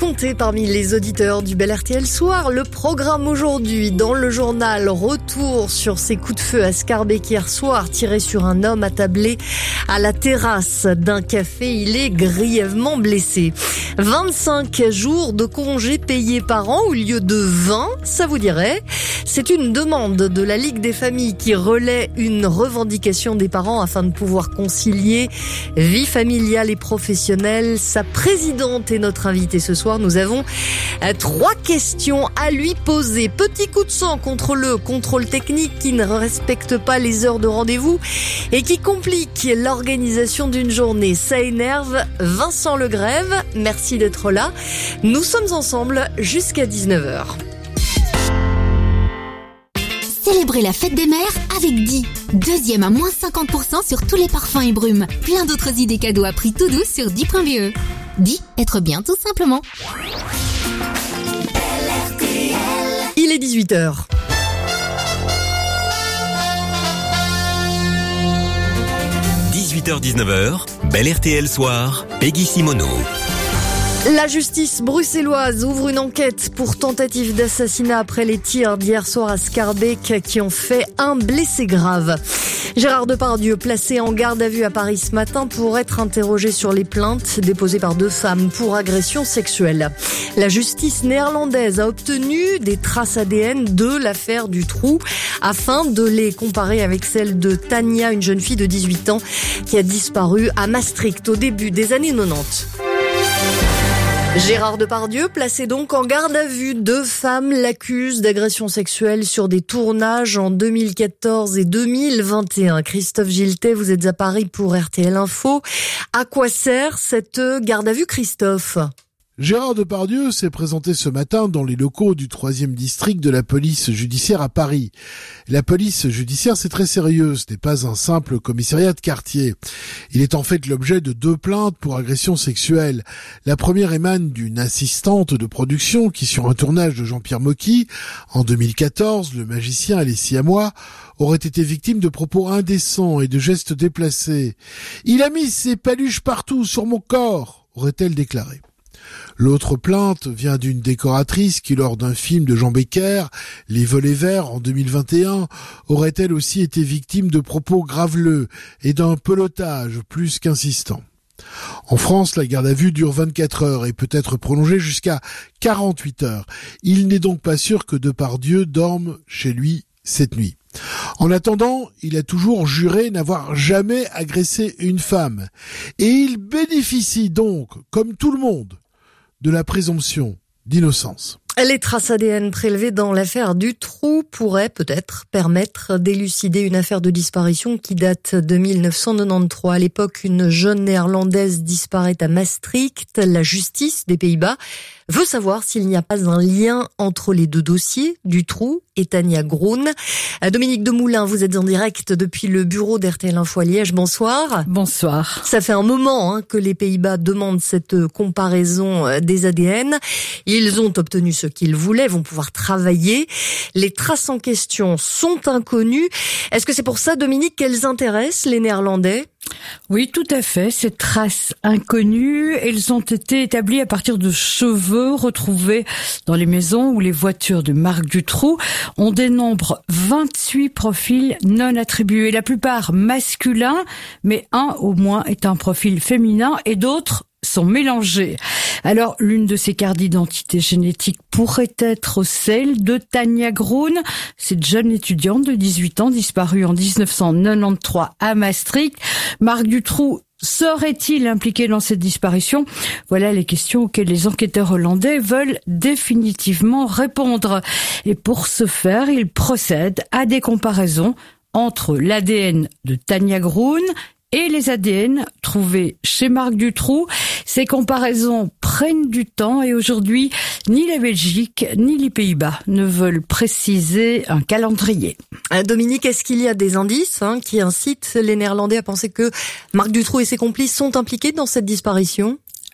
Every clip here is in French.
comptez parmi les auditeurs du Bel RTL Soir. Le programme aujourd'hui, dans le journal, retour sur ces coups de feu à Scarbeck hier soir, tirés sur un homme attablé à la terrasse d'un café. Il est grièvement blessé. 25 jours de congés payés par an au lieu de 20, ça vous dirait? C'est une demande de la Ligue des familles qui relaie une revendication des parents afin de pouvoir concilier vie familiale et professionnelle. Sa présidente est notre invitée ce soir. Nous avons 3 questions à lui poser. Petit coup de sang contre le contrôle technique qui ne respecte pas les heures de rendez-vous et qui complique l'organisation d'une journée. Ça énerve Vincent Legrève. Merci d'être là. Nous sommes ensemble jusqu'à 19h. Célébrez la fête des mères avec Di. Deuxième à moins 50% sur tous les parfums et brumes. Plein d'autres idées cadeaux à prix tout doux sur Di.be. Di, être bien tout simplement. Il est 18h. – 18h-19h, Bel RTL Soir, Peggy Simoneau. La justice bruxelloise ouvre une enquête pour tentative d'assassinat après les tirs d'hier soir à Scarbeck qui ont fait un blessé grave. Gérard Depardieu, placé en garde à vue à Paris ce matin pour être interrogé sur les plaintes déposées par 2 femmes pour agression sexuelle. La justice néerlandaise a obtenu des traces ADN de l'affaire du Trou afin de les comparer avec celles de Tania, une jeune fille de 18 ans qui a disparu à Maastricht au début des années 90. Gérard Depardieu, placé donc en garde à vue. 2 femmes l'accusent d'agression sexuelle sur des tournages en 2014 et 2021. Christophe Giltet, vous êtes à Paris pour RTL Info. À quoi sert cette garde à vue, Christophe ? Gérard Depardieu s'est présenté ce matin dans les locaux du 3e district de la police judiciaire à Paris. La police judiciaire, c'est très sérieux, ce n'est pas un simple commissariat de quartier. Il est en fait l'objet de 2 plaintes pour agression sexuelle. La première émane d'une assistante de production qui, sur un tournage de Jean-Pierre Mocky, en 2014, le magicien et les Siamois, aurait été victime de propos indécents et de gestes déplacés. « Il a mis ses paluches partout sur mon corps », aurait-elle déclaré. L'autre plainte vient d'une décoratrice qui, lors d'un film de Jean Becker, Les Volets Verts, en 2021, aurait elle aussi été victime de propos graveleux et d'un pelotage plus qu'insistant. En France, la garde à vue dure 24 heures et peut être prolongée jusqu'à 48 heures. Il n'est donc pas sûr que Depardieu dorme chez lui cette nuit. En attendant, il a toujours juré n'avoir jamais agressé une femme. Et il bénéficie donc, comme tout le monde, de la présomption d'innocence. Les traces ADN prélevées dans l'affaire du Trou pourraient peut-être permettre d'élucider une affaire de disparition qui date de 1993. À l'époque, une jeune néerlandaise disparaît à Maastricht. La justice des Pays-Bas veut savoir s'il n'y a pas un lien entre les 2 dossiers, du Trou et Tania Groen. Dominique Demoulin, vous êtes en direct depuis le bureau d'RTL Info à Liège. Bonsoir. Bonsoir. Ça fait un moment que les Pays-Bas demandent cette comparaison des ADN. Ils ont obtenu ce qu'ils voulaient, vont pouvoir travailler. Les traces en question sont inconnues. Est-ce que c'est pour ça, Dominique, qu'elles intéressent les Néerlandais ? Oui, tout à fait. Ces traces inconnues, elles ont été établies à partir de cheveux retrouvés dans les maisons ou les voitures de Marc Dutroux. On dénombre 28 profils non attribués, la plupart masculins, mais un au moins est un profil féminin et d'autres sont mélangés. Alors, l'une de ces cartes d'identité génétique pourrait être celle de Tania Groen, cette jeune étudiante de 18 ans disparue en 1993 à Maastricht. Marc Dutroux serait-il impliqué dans cette disparition ? Voilà les questions auxquelles les enquêteurs hollandais veulent définitivement répondre. Et pour ce faire, ils procèdent à des comparaisons entre l'ADN de Tania Groen et les ADN trouvés chez Marc Dutroux. Ces comparaisons prennent du temps et aujourd'hui, ni la Belgique ni les Pays-Bas ne veulent préciser un calendrier. Dominique, est-ce qu'il y a des indices qui incitent les Néerlandais à penser que Marc Dutroux et ses complices sont impliqués dans cette disparition ?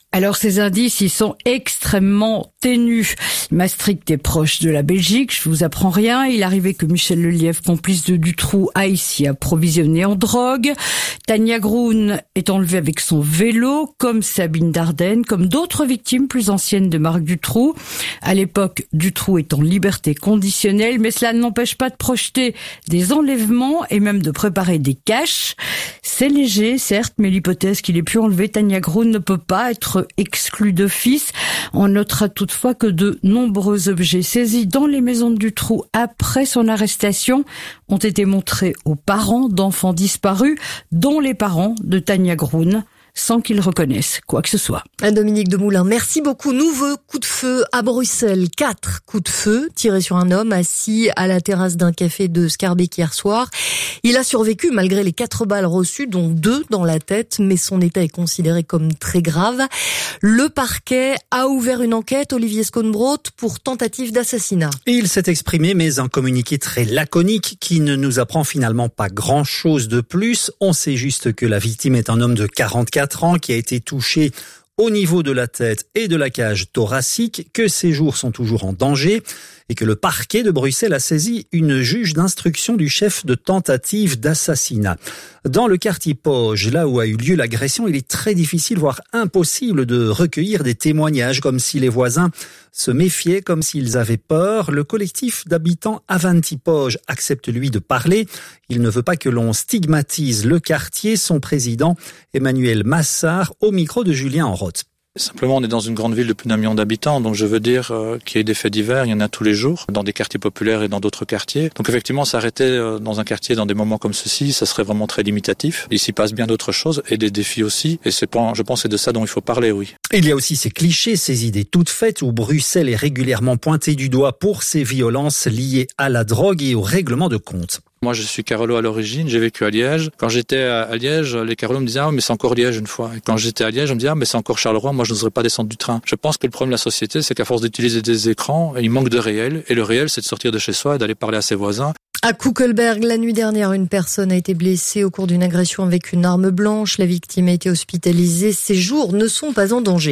Alors ces indices, ils sont extrêmement ténus. Maastricht est proche de la Belgique, je vous apprends rien. Il arrivait que Michel Lelièvre, complice de Dutroux, aille s'y approvisionner en drogue. Tania Groen est enlevée avec son vélo, comme Sabine Dardenne, comme d'autres victimes plus anciennes de Marc Dutroux. À l'époque, Dutroux est en liberté conditionnelle, mais cela ne l'empêche pas de projeter des enlèvements et même de préparer des caches. C'est léger, certes, mais l'hypothèse qu'il ait pu enlever Tania Groen ne peut pas être exclu d'office. On notera toutefois que de nombreux objets saisis dans les maisons de Dutroux après son arrestation ont été montrés aux parents d'enfants disparus, dont les parents de Tania Groen, sans qu'ils reconnaissent quoi que ce soit. Dominique Demoulin, merci beaucoup. Nouveau coup de feu à Bruxelles. 4 coups de feu tirés sur un homme assis à la terrasse d'un café de Schaerbeek hier soir. Il a survécu malgré les 4 balles reçues, dont 2 dans la tête, mais son état est considéré comme très grave. Le parquet a ouvert une enquête, Olivier Schoenbrot, pour tentative d'assassinat. Il s'est exprimé, mais un communiqué très laconique qui ne nous apprend finalement pas grand-chose de plus. On sait juste que la victime est un homme de 44 ans qui a été touché au niveau de la tête et de la cage thoracique, que ses jours sont toujours en danger et que le parquet de Bruxelles a saisi une juge d'instruction du chef de tentative d'assassinat. Dans le quartier Poge, là où a eu lieu l'agression, il est très difficile, voire impossible de recueillir des témoignages, comme si les voisins se méfiaient, comme s'ils avaient peur. Le collectif d'habitants Avanti Poge accepte, lui, de parler. Il ne veut pas que l'on stigmatise le quartier. Son président, Emmanuel Massard, au micro de Julien Enroth. Simplement, on est dans une grande ville de plus d'1 million d'habitants, donc je veux dire qu'il y ait des faits divers, il y en a tous les jours, dans des quartiers populaires et dans d'autres quartiers. Donc effectivement, s'arrêter dans un quartier dans des moments comme ceci, ça serait vraiment très limitatif. Il s'y passe bien d'autres choses et des défis aussi, et je pense que c'est de ça dont il faut parler, oui. Il y a aussi ces clichés, ces idées toutes faites où Bruxelles est régulièrement pointée du doigt pour ses violences liées à la drogue et au règlement de compte. Moi, je suis Carolo à l'origine, j'ai vécu à Liège. Quand j'étais à Liège, les Carolos me disaient « Ah, mais c'est encore Liège une fois ». Et quand j'étais à Liège, on me disait « Ah, mais c'est encore Charleroi, moi je n'oserais pas descendre du train ». Je pense que le problème de la société, c'est qu'à force d'utiliser des écrans, il manque de réel. Et le réel, c'est de sortir de chez soi et d'aller parler à ses voisins. À Kuckelberg, la nuit dernière, une personne a été blessée au cours d'une agression avec une arme blanche. La victime a été hospitalisée. Ses jours ne sont pas en danger.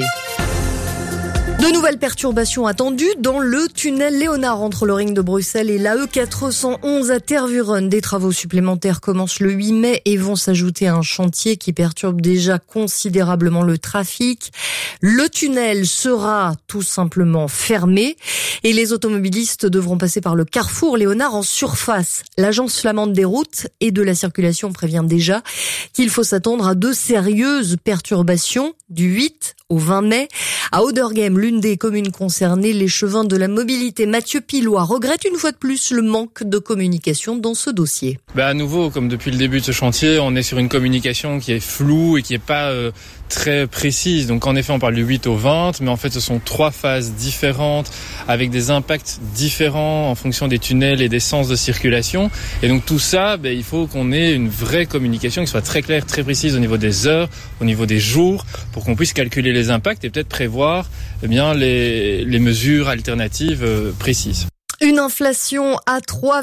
De nouvelles perturbations attendues dans le tunnel Léonard entre le ring de Bruxelles et la E411 à Tervuren. Des travaux supplémentaires commencent le 8 mai et vont s'ajouter à un chantier qui perturbe déjà considérablement le trafic. Le tunnel sera tout simplement fermé et les automobilistes devront passer par le carrefour Léonard en surface. L'agence flamande des routes et de la circulation prévient déjà qu'il faut s'attendre à de sérieuses perturbations du 8 au 20 mai. À Oudergem, l'une des communes concernées, l'échevin de la mobilité Mathieu Pilois regrette une fois de plus le manque de communication dans ce dossier. À nouveau, comme depuis le début de ce chantier, on est sur une communication qui est floue et qui n'est pas très précise. Donc en effet, on parle du 8 au 20, mais en fait ce sont 3 phases différentes avec des impacts différents en fonction des tunnels et des sens de circulation. Et donc tout ça, il faut qu'on ait une vraie communication qui soit très claire, très précise au niveau des heures, au niveau des jours, pour qu'on puisse calculer les impacts et peut-être prévoir les mesures alternatives précises. Une inflation à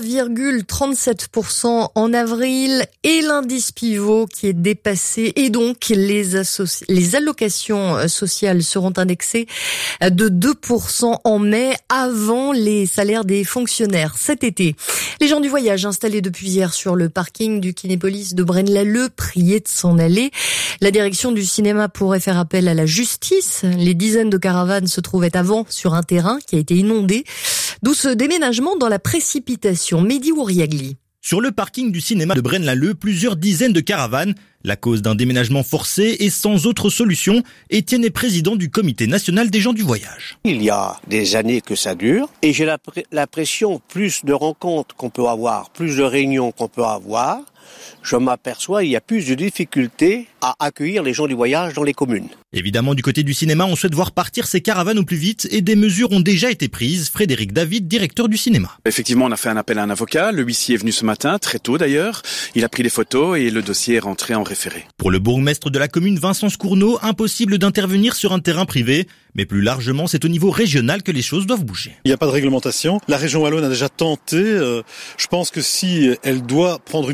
3,37% en avril et l'indice pivot qui est dépassé et donc les allocations sociales seront indexées de 2% en mai avant les salaires des fonctionnaires cet été. Les gens du voyage installés depuis hier sur le parking du Kinépolis de Braine-l'Alleud priaient de s'en aller. La direction du cinéma pourrait faire appel à la justice. Les dizaines de caravanes se trouvaient avant sur un terrain qui a été inondé. D'où ce déménagement dans la précipitation. Mehdi Ouriagli. Sur le parking du cinéma de Braine-l'Alleud, plusieurs dizaines de caravanes. La cause d'un déménagement forcé et sans autre solution. Étienne est président du comité national des gens du voyage. Il y a des années que ça dure et j'ai l'impression, plus de rencontres qu'on peut avoir, plus de réunions qu'on peut avoir, je m'aperçois il y a plus de difficultés à accueillir les gens du voyage dans les communes. Évidemment, du côté du cinéma, on souhaite voir partir ces caravanes au plus vite et des mesures ont déjà été prises. Frédéric David, directeur du cinéma. Effectivement, on a fait un appel à un avocat. Le huissier est venu ce matin, très tôt d'ailleurs. Il a pris des photos et le dossier est rentré en référé. Pour le bourgmestre de la commune, Vincent Scourneau, impossible d'intervenir sur un terrain privé. Mais plus largement, c'est au niveau régional que les choses doivent bouger. Il n'y a pas de réglementation. La région wallonne a déjà tenté. Je pense que si elle doit prendre une mesure,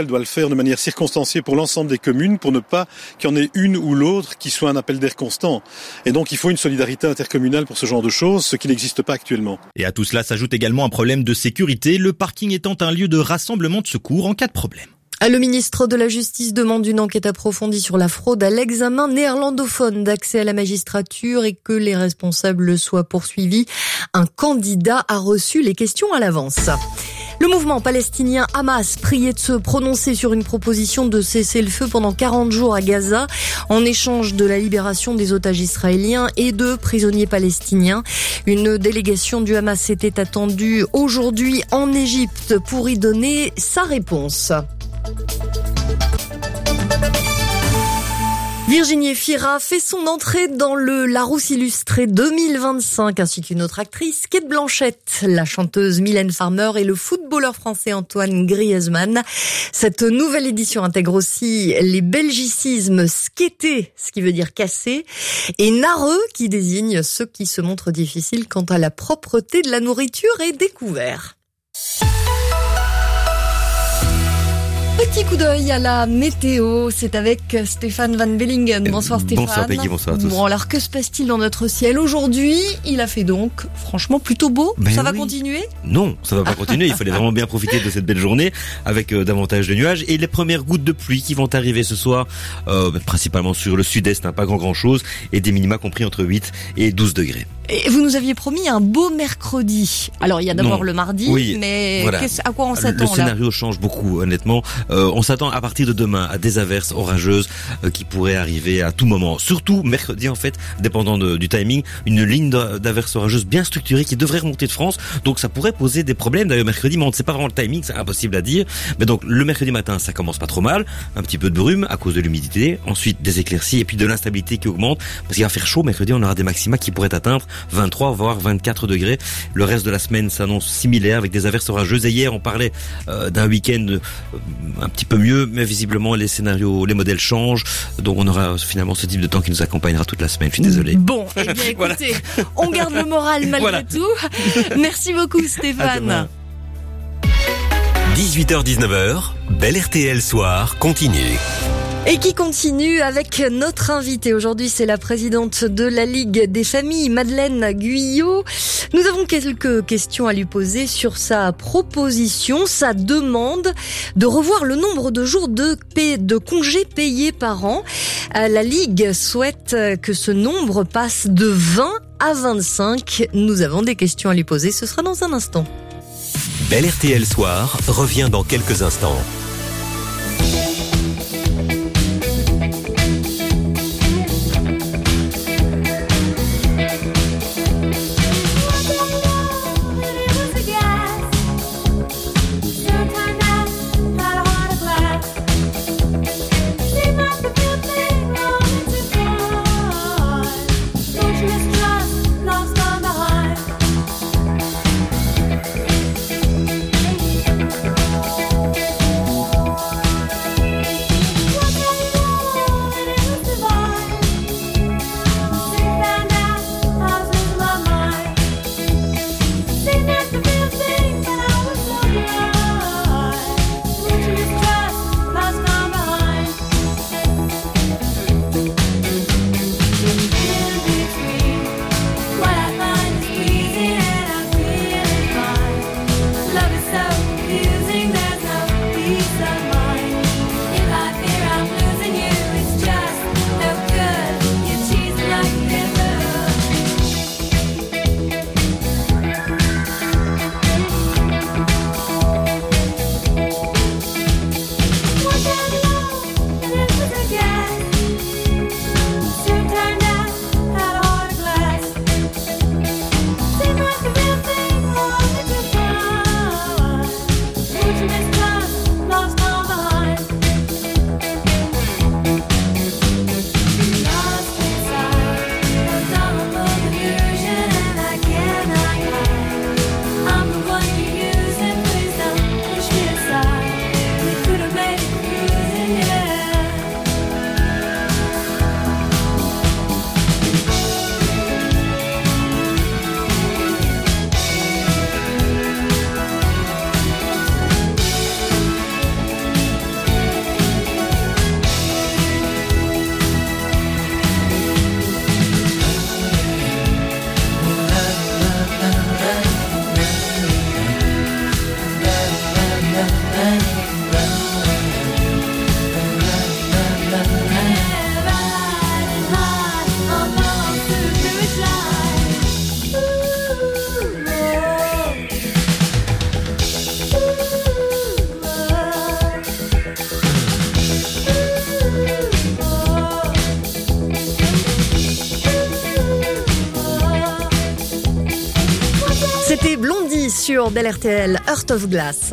municipale doit le faire de manière circonstanciée pour l'ensemble des communes pour ne pas qu'il y en ait une ou l'autre qui soit un appel d'air constant. Et donc il faut une solidarité intercommunale pour ce genre de choses, ce qui n'existe pas actuellement. Et à tout cela s'ajoute également un problème de sécurité, le parking étant un lieu de rassemblement de secours en cas de problème. Le ministre de la Justice demande une enquête approfondie sur la fraude à l'examen néerlandophone d'accès à la magistrature et que les responsables soient poursuivis. Un candidat a reçu les questions à l'avance. Le mouvement palestinien Hamas priait de se prononcer sur une proposition de cessez-le-feu pendant 40 jours à Gaza en échange de la libération des otages israéliens et de prisonniers palestiniens. Une délégation du Hamas était attendue aujourd'hui en Égypte pour y donner sa réponse. Virginie Efira fait son entrée dans le Larousse Illustré 2025, ainsi qu'une autre actrice, Kate Blanchett, la chanteuse Mylène Farmer et le footballeur français Antoine Griezmann. Cette nouvelle édition intègre aussi les belgicismes skater, ce qui veut dire casser, et nareux, qui désigne ceux qui se montrent difficiles quant à la propreté de la nourriture et des couverts. Petit coup d'œil à la météo, c'est avec Stéphane Van Bellingen. Bonsoir Stéphane. Bonsoir Peggy, bonsoir à tous. Bon, alors que se passe-t-il dans notre ciel aujourd'hui? Il a fait donc franchement plutôt beau. Ça va continuer? Non, ça va pas continuer. Il fallait vraiment bien profiter de cette belle journée avec davantage de nuages et les premières gouttes de pluie qui vont arriver ce soir, principalement sur le sud-est, pas grand chose, et des minima compris entre 8 et 12 degrés. Et vous nous aviez promis un beau mercredi. Alors il y a d'abord le mardi, oui, mais voilà. À quoi on s'attend là? Le scénario change beaucoup, honnêtement. On s'attend à partir de demain à des averses orageuses qui pourraient arriver à tout moment. Surtout mercredi, en fait, dépendant du timing, une ligne d'averses orageuses bien structurée qui devrait remonter de France. Donc ça pourrait poser des problèmes d'ailleurs mercredi, mais on ne sait pas vraiment le timing, c'est impossible à dire. Mais donc le mercredi matin, ça commence pas trop mal. Un petit peu de brume à cause de l'humidité. Ensuite des éclaircies et puis de l'instabilité qui augmente. Parce qu'il va faire chaud mercredi, on aura des maxima qui pourraient atteindre 23 voire 24 degrés. Le reste de la semaine s'annonce similaire avec des averses orageuses. Et hier, on parlait d'un week-end un petit peu mieux, mais visiblement les scénarios, les modèles changent. Donc on aura finalement ce type de temps qui nous accompagnera toute la semaine. Je suis désolé. Bon, eh bien écoutez, voilà. On garde le moral malgré tout. Merci beaucoup Stéphane. 18h-19h, Bel RTL Soir continue. Et qui continue avec notre invitée. Aujourd'hui, c'est la présidente de la Ligue des familles, Madeleine Guyot. Nous avons quelques questions à lui poser sur sa proposition, sa demande de revoir le nombre de jours de congés payés par an. La Ligue souhaite que ce nombre passe de 20 à 25. Nous avons des questions à lui poser. Ce sera dans un instant. Bel RTL Soir revient dans quelques instants. C'était Blondie sur Bel RTL, Heart of Glass.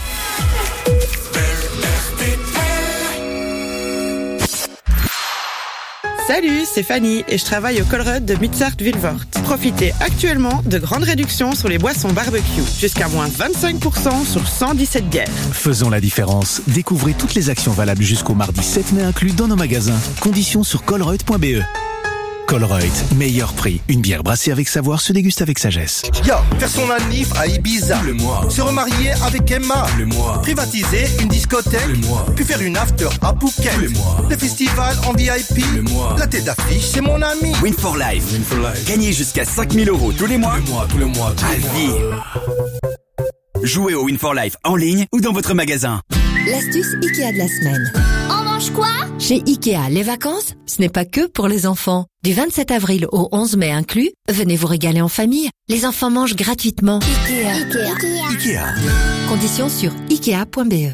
Salut, c'est Fanny et je travaille au Colruyt de Mutsart-Vilvoort. Profitez actuellement de grandes réductions sur les boissons barbecue, jusqu'à moins 25% sur 117 bières. Faisons la différence. Découvrez toutes les actions valables jusqu'au mardi 7 mai inclus dans nos magasins. Conditions sur colruyt.be. Colruyt, meilleur prix. Une bière brassée avec savoir se déguste avec sagesse. Faire son anniv à Ibiza. Le mois. Se remarier avec Emma. Le mois. Privatiser une discothèque. Le mois. Puis faire une after à Phuket. Le mois. Des festivals en VIP. Le mois. La tête d'affiche, c'est mon ami. Win for Life. Gagnez jusqu'à 5 000 € tous les mois. Tous les mois. À vie. Jouez au Win for Life en ligne ou dans votre magasin. L'astuce Ikea de la semaine. On mange quoi? Chez Ikea, les vacances, ce n'est pas que pour les enfants. Du 27 avril au 11 mai inclus, venez vous régaler en famille. Les enfants mangent gratuitement. Ikea. Conditions sur ikea.be.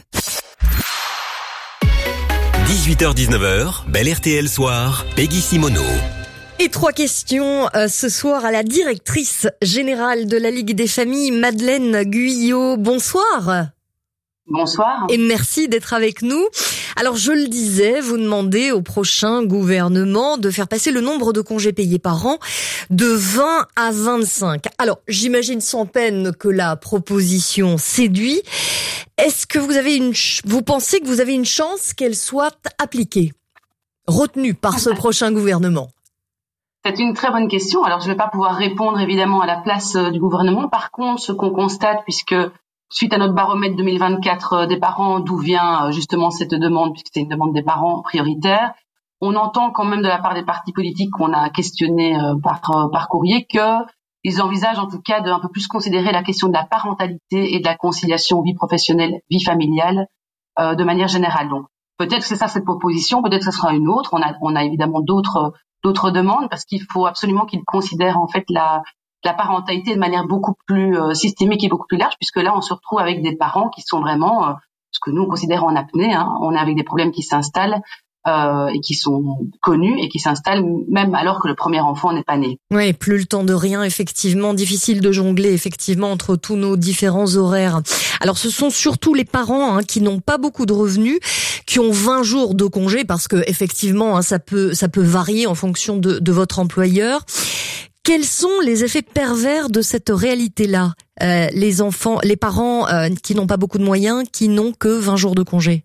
18h-19h, Bel RTL Soir, Peggy Simoneau. Et 3 questions ce soir à la directrice générale de la Ligue des familles, Madeleine Guyot. Bonsoir. Bonsoir. Et merci d'être avec nous. Alors, je le disais, vous demandez au prochain gouvernement de faire passer le nombre de congés payés par an de 20 à 25. Alors, j'imagine sans peine que la proposition séduit. Est-ce que vous pensez que vous avez une chance qu'elle soit appliquée, retenue par ce prochain gouvernement? C'est une très bonne question. Alors, je ne vais pas pouvoir répondre évidemment à la place du gouvernement. Par contre, ce qu'on constate, puisque suite à notre baromètre 2024 des parents, d'où vient justement cette demande, puisque c'est une demande des parents prioritaire, on entend quand même de la part des partis politiques qu'on a questionné par courrier qu'ils envisagent en tout cas de un peu plus considérer la question de la parentalité et de la conciliation vie professionnelle, vie familiale de manière générale. Donc peut-être que c'est ça cette proposition, peut-être que ce sera une autre. On a évidemment d'autres demandes parce qu'il faut absolument qu'ils considèrent en fait la parentalité de manière beaucoup plus systémique et beaucoup plus large, puisque là on se retrouve avec des parents qui sont vraiment ce que nous on considère en apnée. On est avec des problèmes qui s'installent et qui sont connus et qui s'installent même alors que le premier enfant n'est pas né. Oui, plus le temps de rien, effectivement, difficile de jongler effectivement entre tous nos différents horaires. Alors ce sont surtout les parents qui n'ont pas beaucoup de revenus, qui ont 20 jours de congé, parce que effectivement ça peut varier en fonction de votre employeur. Quels sont les effets pervers de cette réalité-là? Les parents qui n'ont pas beaucoup de moyens, qui n'ont que 20 jours de congé.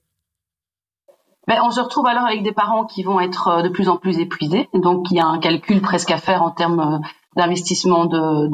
On se retrouve alors avec des parents qui vont être de plus en plus épuisés. Donc, il y a un calcul presque à faire en termes d'investissement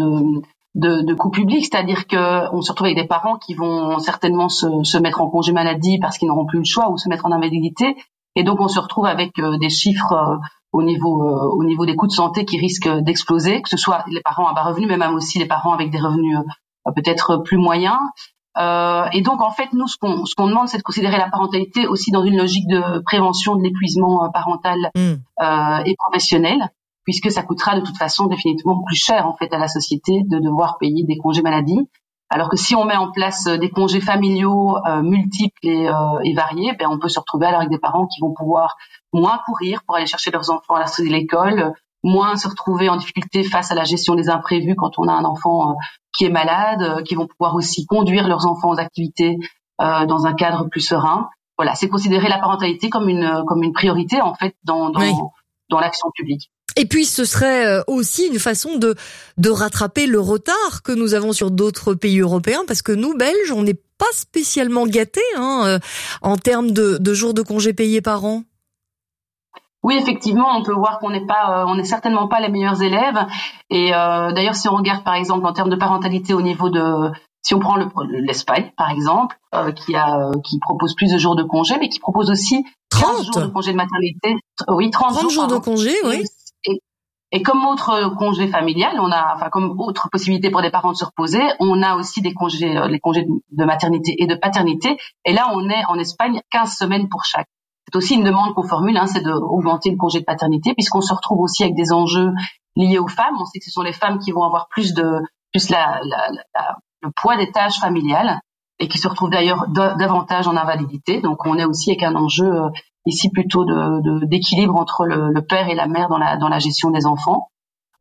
de coûts publics. C'est-à-dire qu'on se retrouve avec des parents qui vont certainement se mettre en congé maladie parce qu'ils n'auront plus le choix, ou se mettre en invalidité. Et donc, on se retrouve avec des chiffres au niveau des coûts de santé qui risquent d'exploser, que ce soit les parents à bas revenus, mais même aussi les parents avec des revenus peut-être plus moyens. Et donc en fait nous ce qu'on demande, c'est de considérer la parentalité aussi dans une logique de prévention de l'épuisement parental et professionnel, puisque ça coûtera de toute façon définitivement plus cher en fait à la société de devoir payer des congés maladie. Alors que si on met en place des congés familiaux multiples et variés, on peut se retrouver alors avec des parents qui vont pouvoir moins courir pour aller chercher leurs enfants à la sortie de l'école, moins se retrouver en difficulté face à la gestion des imprévus quand on a un enfant qui est malade, qui vont pouvoir aussi conduire leurs enfants aux activités dans un cadre plus serein. Voilà, c'est considérer la parentalité comme une priorité en fait dans l'action publique. Et puis ce serait aussi une façon de rattraper le retard que nous avons sur d'autres pays européens, parce que nous Belges, on n'est pas spécialement gâtés en termes de jours de congés payés par an. Oui, effectivement, on peut voir qu'on n'est certainement pas les meilleurs élèves. Et d'ailleurs, si on regarde par exemple en termes de parentalité au niveau si on prend l'Espagne par exemple, qui propose plus de jours de congé, mais qui propose aussi 30 jours de congé de maternité. Oui, 30 jours de congé, oui. Et comme autre congé familial, comme autre possibilité pour des parents de se reposer, on a aussi les congés de maternité et de paternité. Et là, on est en Espagne 15 semaines pour chaque. C'est aussi une demande qu'on formule, c'est d'augmenter le congé de paternité, puisqu'on se retrouve aussi avec des enjeux liés aux femmes. On sait que ce sont les femmes qui vont avoir plus le poids des tâches familiales et qui se retrouvent d'ailleurs davantage en invalidité. Donc on est aussi avec un enjeu ici plutôt d'équilibre entre le père et la mère dans la gestion des enfants.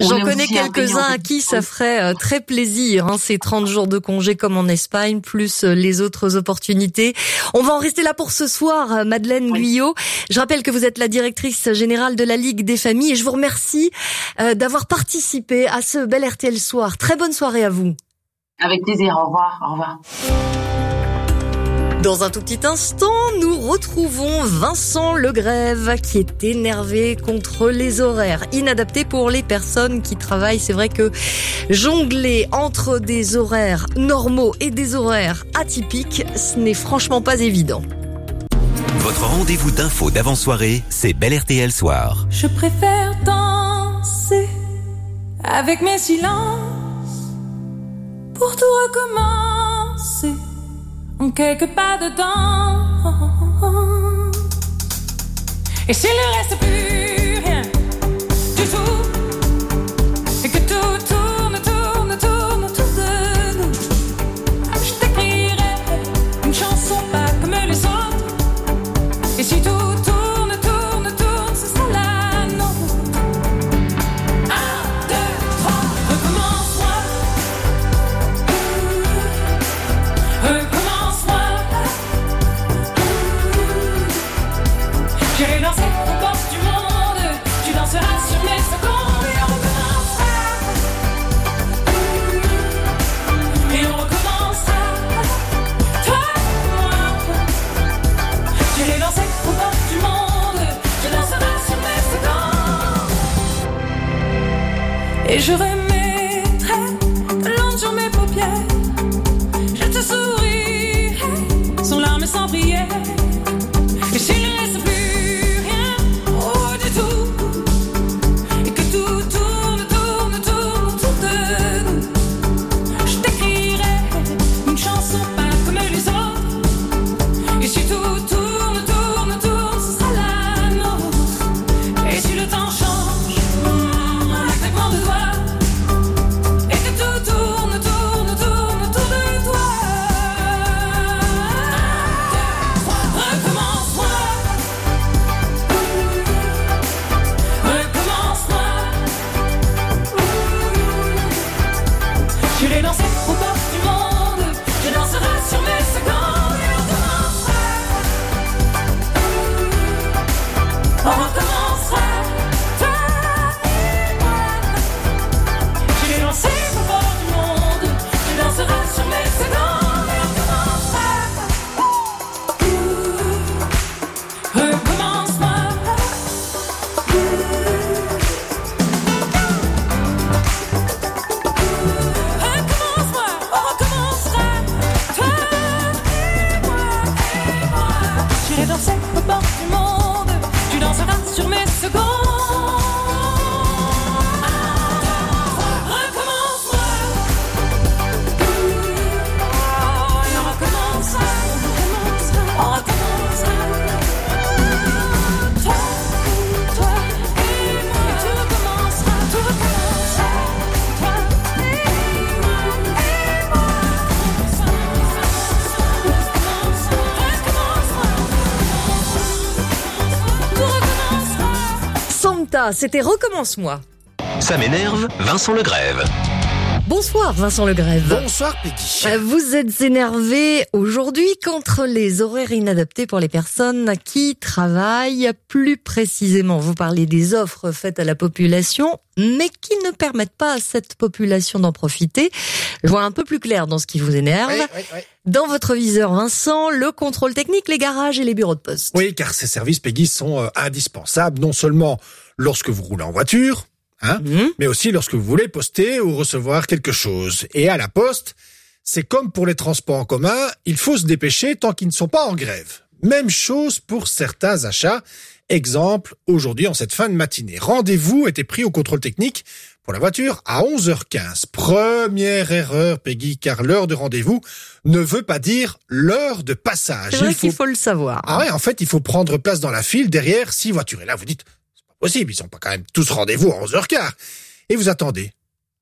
J'en connais quelques-uns à qui ça ferait très plaisir, ces 30 jours de congé comme en Espagne, plus les autres opportunités. On va en rester là pour ce soir, Madeleine Guyot. Je rappelle que vous êtes la directrice générale de la Ligue des familles et je vous remercie d'avoir participé à ce bel RTL Soir. Très bonne soirée à vous. Avec plaisir, au revoir, au revoir. Dans un tout petit instant, nous retrouvons Vincent Legrève qui est énervé contre les horaires inadaptés pour les personnes qui travaillent. C'est vrai que jongler entre des horaires normaux et des horaires atypiques, ce n'est franchement pas évident. Votre rendez-vous d'info d'avant-soirée, c'est Bel RTL Soir. Je préfère danser avec mes silences pour tout recommencer. En quelques pas dedans. Et s'il ne reste plus rien du tout, et que tout tourne autour de nous, je t'écrirai une chanson pas comme les autres. Et si tout tourne, ce sera la nôtre. 1, 2, 3, recommence-moi. J'irai danser aux portes du monde. Tu danseras sur mes secondes. Et on recommencera. Et on recommencera. Toi et moi. J'irai danser aux portes du monde. Tu danseras sur mes secondes. Et je remettrai de l'encre sur mes paupières. Je te sourirai sans larmes et sans prière. Et s'il ne reste plus C'était Recommence-moi. Ça m'énerve, Vincent Legrève. Bonsoir Vincent Legrève. Bonsoir Peggy. Vous êtes énervé aujourd'hui contre les horaires inadaptés pour les personnes qui travaillent. Plus précisément, vous parlez des offres faites à la population, mais qui ne permettent pas à cette population d'en profiter. Je vois un peu plus clair dans ce qui vous énerve. Oui. Dans votre viseur, Vincent, le contrôle technique, les garages et les bureaux de poste. Oui, car ces services, Peggy, sont indispensables, non seulement lorsque vous roulez en voiture, mais aussi lorsque vous voulez poster ou recevoir quelque chose. Et à la poste, c'est comme pour les transports en commun, il faut se dépêcher tant qu'ils ne sont pas en grève. Même chose pour certains achats. Exemple, aujourd'hui, en cette fin de matinée, rendez-vous était pris au contrôle technique pour la voiture à 11h15. Première erreur, Peggy, car l'heure de rendez-vous ne veut pas dire l'heure de passage. C'est vrai qu'il faut le savoir. Ah ouais, en fait, il faut prendre place dans la file derrière 6 voitures. Et là, vous dites, c'est pas possible, ils sont pas quand même tous rendez-vous à 11h15. Et vous attendez.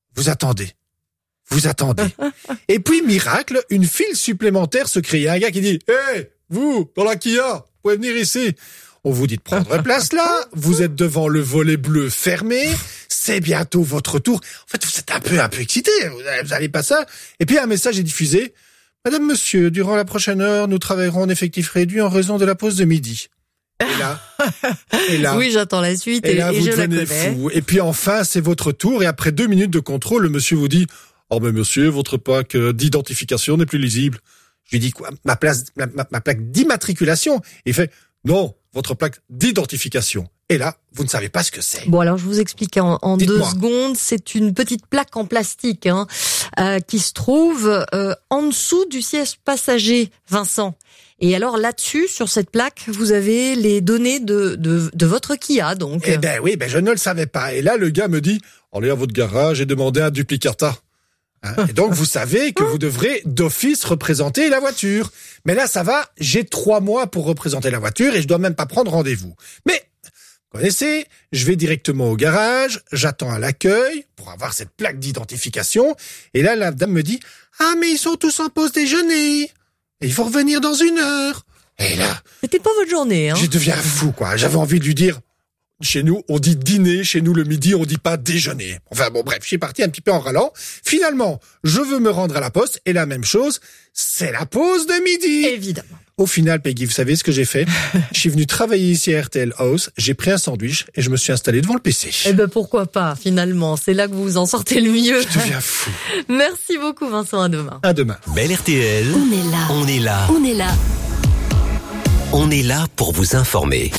Et puis, miracle, une file supplémentaire se crée. Il y a un gars qui dit, hey, vous, dans la Kia, vous pouvez venir ici. On vous dit de prendre place là, vous êtes devant le volet bleu fermé, c'est bientôt votre tour. En fait, vous êtes un peu excité, vous allez pas ça. Et puis un message est diffusé. Madame, monsieur, durant la prochaine heure, nous travaillerons en effectif réduit en raison de la pause de midi. Et là. Oui, j'attends la suite et là, et vous je la devenez connais. fou. Et puis enfin, c'est votre tour. Et après 2 minutes de contrôle, le monsieur vous dit, oh, mais monsieur, votre plaque d'identification n'est plus lisible. Je lui dis quoi? Ma plaque d'immatriculation. Il fait, non, votre plaque d'identification. Et là, vous ne savez pas ce que c'est. Bon, alors je vous explique en 2 Dites-moi. secondes. C'est une petite plaque en plastique qui se trouve en dessous du siège passager, Vincent. Et alors là-dessus, sur cette plaque, vous avez les données de votre Kia, donc. Eh ben oui, je ne le savais pas. Et là, le gars me dit, allez à votre garage et demandez un duplicata. Et donc, vous savez que vous devrez d'office représenter la voiture. Mais là, ça va, j'ai 3 mois pour représenter la voiture et je dois même pas prendre rendez-vous. Mais, vous connaissez, je vais directement au garage, j'attends à l'accueil pour avoir cette plaque d'identification. Et là, la dame me dit, ah, mais ils sont tous en pause déjeuner. Et il faut revenir dans 1 heure. Et là, c'était pas votre journée, hein. Je deviens fou, quoi. J'avais envie de lui dire, chez nous, on dit dîner, chez nous, le midi, on dit pas déjeuner. Enfin bon, bref, je suis parti un petit peu en râlant. Finalement, je veux me rendre à la poste, et la même chose, c'est la pause de midi. Évidemment. Au final, Peggy, vous savez ce que j'ai fait? Je suis venu travailler ici à RTL House, j'ai pris un sandwich, et je me suis installé devant le PC. Eh ben, pourquoi pas, finalement. C'est là que vous vous en sortez le mieux. Je deviens fou. Merci beaucoup, Vincent. À demain. À demain. Bel RTL. On est là. On est là. On est là. On est là pour vous informer.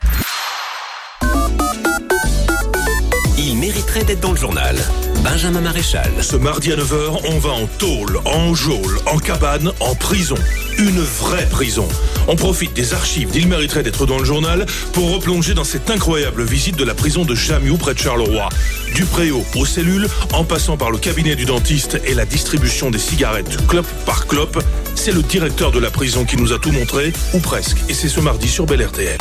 Il mériterait d'être dans le journal. Benjamin Maréchal. Ce mardi à 9h, on va en tôle, en geôle, en cabane, en prison. Une vraie prison. On profite des archives d'Il mériterait d'être dans le journal pour replonger dans cette incroyable visite de la prison de Chamiou près de Charleroi. Du préau aux cellules, en passant par le cabinet du dentiste et la distribution des cigarettes clope par clope, c'est le directeur de la prison qui nous a tout montré, ou presque. Et c'est ce mardi sur Bel RTL.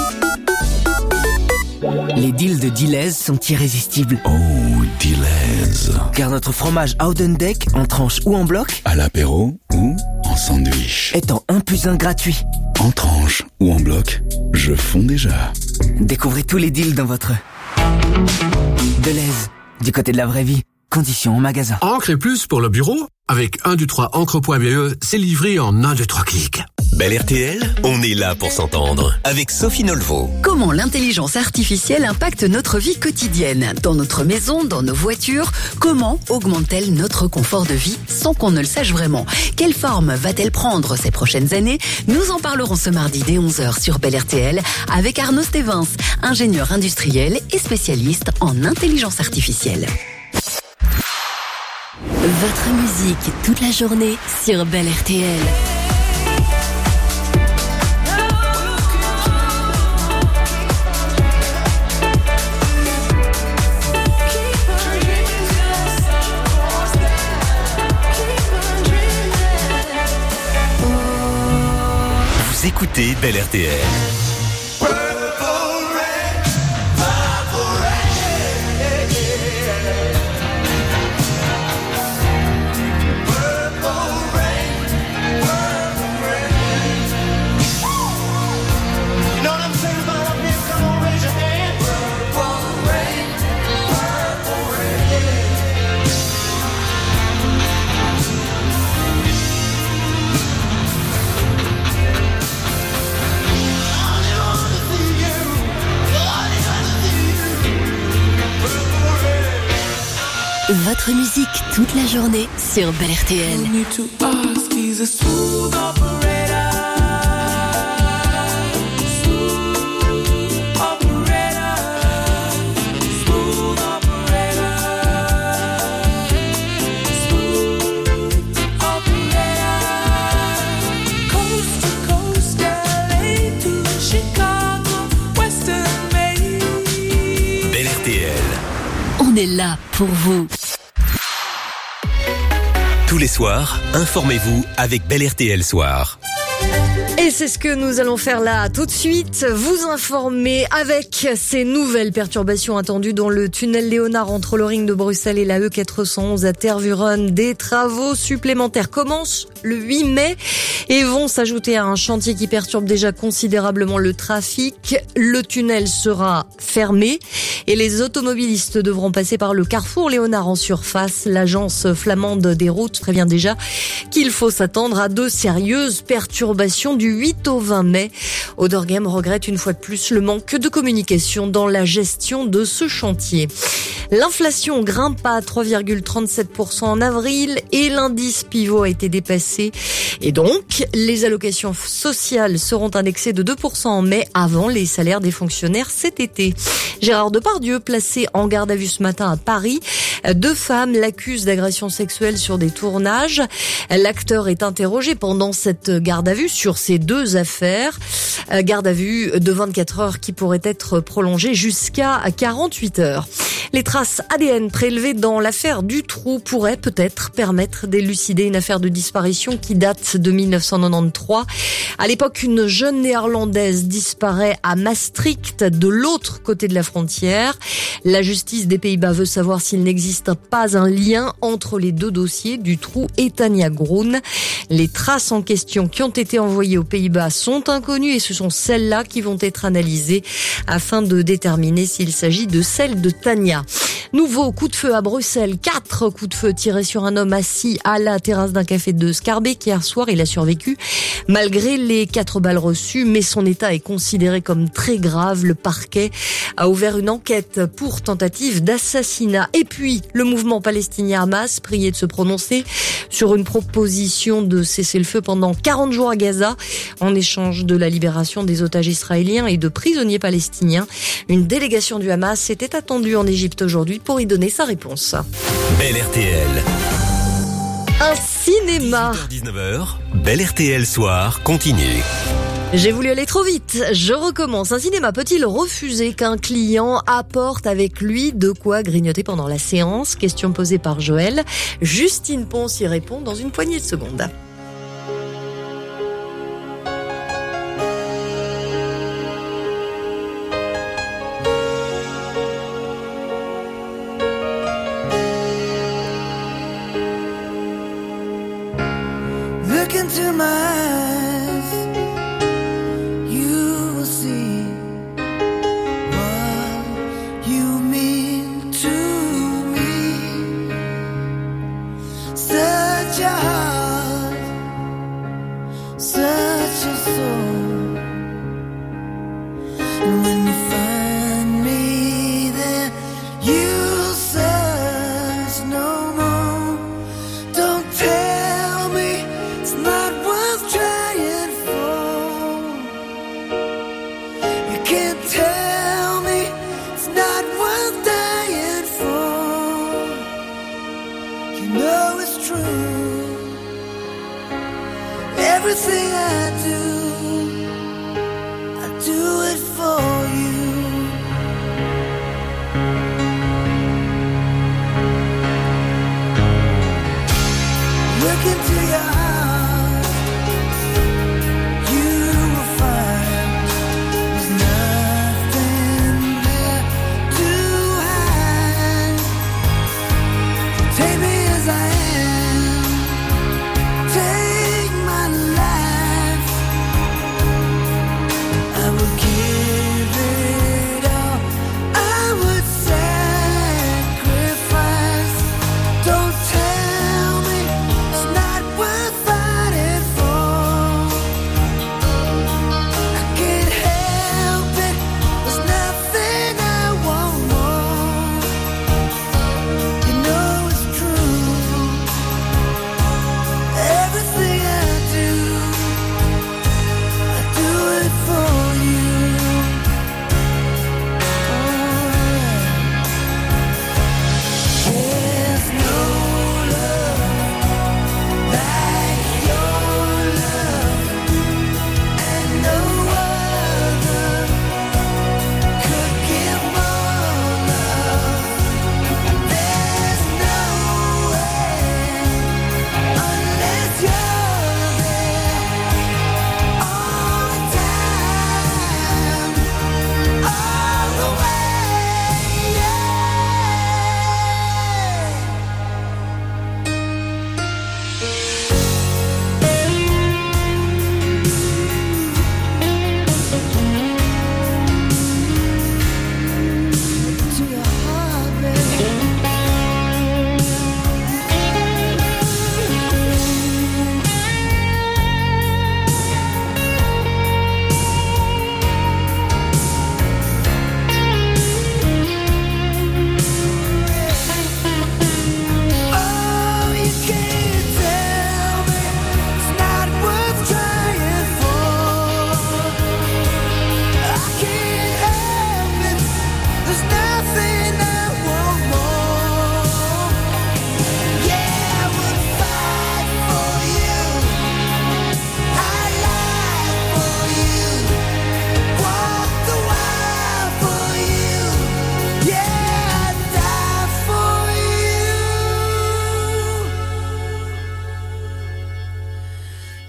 Les deals de Deleuze sont irrésistibles. Oh, Deleuze. Car notre fromage Oudendeck, en tranche ou en bloc, À l'apéro ou en sandwich. est en 1+1 gratuit. En tranche ou en bloc, je fonds déjà. Découvrez tous les deals dans votre Deleuze, du côté de la vraie vie. Conditions en magasin. Encre et plus pour le bureau, avec 123encre.be, c'est livré en 1, 2, 3 clics. Bel RTL, on est là pour s'entendre. Avec Sophie Nolvo. Comment l'intelligence artificielle impacte notre vie quotidienne, dans notre maison, dans nos voitures? Comment augmente-t-elle notre confort de vie sans qu'on ne le sache vraiment? Quelle forme va-t-elle prendre ces prochaines années? Nous en parlerons ce mardi dès 11h sur Bel RTL avec Arnaud Stevens, ingénieur industriel et spécialiste en intelligence artificielle. Votre musique toute la journée sur Bel RTL. Vous écoutez Bel RTL. Votre musique toute la journée sur Bel RTL. Bel RTL. On est là pour vous. Tous les soirs, informez-vous avec Bel RTL Soir. Et c'est ce que nous allons faire là tout de suite, vous informer avec ces nouvelles perturbations attendues dans le tunnel Léonard entre le ring de Bruxelles et la E411 à Tervuren. Des travaux supplémentaires commencent le 8 mai et vont s'ajouter à un chantier qui perturbe déjà considérablement le trafic. Le tunnel sera fermé et les automobilistes devront passer par le carrefour Léonard en surface. L'agence flamande des routes prévient déjà qu'il faut s'attendre à de sérieuses perturbations du 8 au 20 mai. Auderghem regrette une fois de plus le manque de communication dans la gestion de ce chantier. L'inflation grimpe à 3,37% en avril et l'indice pivot a été dépassé. Et donc, les allocations sociales seront indexées de 2% en mai avant les salaires des fonctionnaires cet été. Gérard Depardieu, placé en garde à vue ce matin à Paris. 2 femmes l'accusent d'agression sexuelle sur des tournages. L'acteur est interrogé pendant cette garde à vue sur ces 2 affaires. Garde à vue de 24 heures qui pourrait être prolongée jusqu'à 48 heures. Les traces ADN prélevées dans l'affaire Dutroux pourraient peut-être permettre d'élucider une affaire de disparition qui date de 1993. À l'époque, une jeune néerlandaise disparaît à Maastricht, de l'autre côté de la frontière. La justice des Pays-Bas veut savoir s'il n'existe pas un lien entre les 2 dossiers, Dutroux et Tanja Groen. Les traces en question qui ont été envoyées aux Pays-Bas sont inconnues et ce sont celles-là qui vont être analysées afin de déterminer s'il s'agit de celles de Tanja. Nouveau coup de feu à Bruxelles. 4 coups de feu tirés sur un homme assis à la terrasse d'un café de Schaerbeek hier soir. Il a survécu malgré les 4 balles reçues, mais son état est considéré comme très grave. Le parquet a ouvert une enquête pour tentative d'assassinat. Et puis, le mouvement palestinien Hamas priait de se prononcer sur une proposition de cessez-le-feu pendant 40 jours à Gaza, en échange de la libération des otages israéliens et de prisonniers palestiniens. Une délégation du Hamas était attendue en Égypte aujourd'hui pour y donner sa réponse. Bel RTL. Un cinéma. 18h-19h, Bel RTL Soir continue. J'ai voulu aller trop vite. Je recommence. Un cinéma peut-il refuser qu'un client apporte avec lui de quoi grignoter pendant la séance? Question posée par Joël. Justine Ponce y répond dans une poignée de secondes. Look into my eyes, you will see what you mean to me. Such a heart, such a soul. And when you find me there, you'll search no more. Don't tell me it's not worth trying for. You can't tell me it's not worth dying for. You know it's true. Everything I do it for you. Look into your eyes, you will find there's nothing there to hide. Take me as I am, take my life. I would give it all, I would sacrifice. Don't tell me it's not worth